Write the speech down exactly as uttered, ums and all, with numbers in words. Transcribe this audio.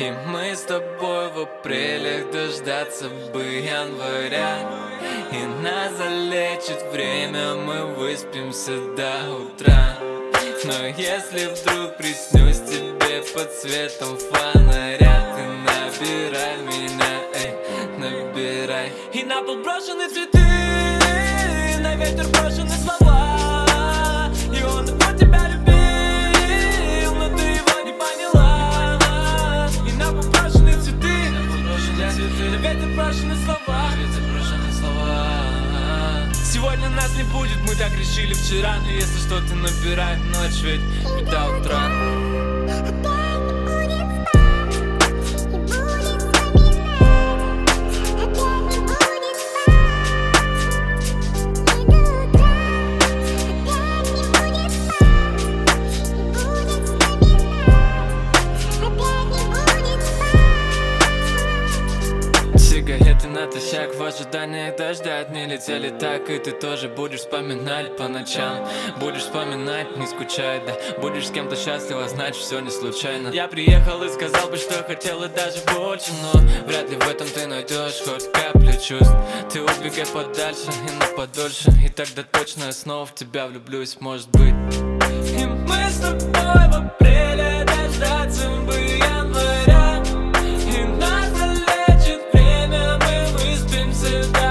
И мы с тобой в апреле дождаться бы января. И нас залечит время, мы выспимся до утра. Но если вдруг приснюсь тебе под светом фонаря, ты набирай меня, эй, набирай. И на пол брошены цветы, на ветер брошены слова. И он такой тебя любил, но ты его не поняла. И на пол брошены цветы, на ветер брошены слова. Сегодня нас не будет, мы так решили вчера. Но если что, ты набирай в ночь, ведь ведь до утра. Сигареты натощак в ожидании дождя. Дни летели так, и ты тоже будешь вспоминать по ночам. Будешь вспоминать, не скучай, да. Будешь с кем-то счастлива, значит все не случайно. Я приехал и сказал бы, что хотел и даже больше, но вряд ли в этом ты найдешь хоть каплю чувств. Ты убегай подальше и на подольше, и тогда точно я снова в тебя влюблюсь, может быть. И мы с тобой в апреле дождаться бы января. И нас залечит время, мы выспимся.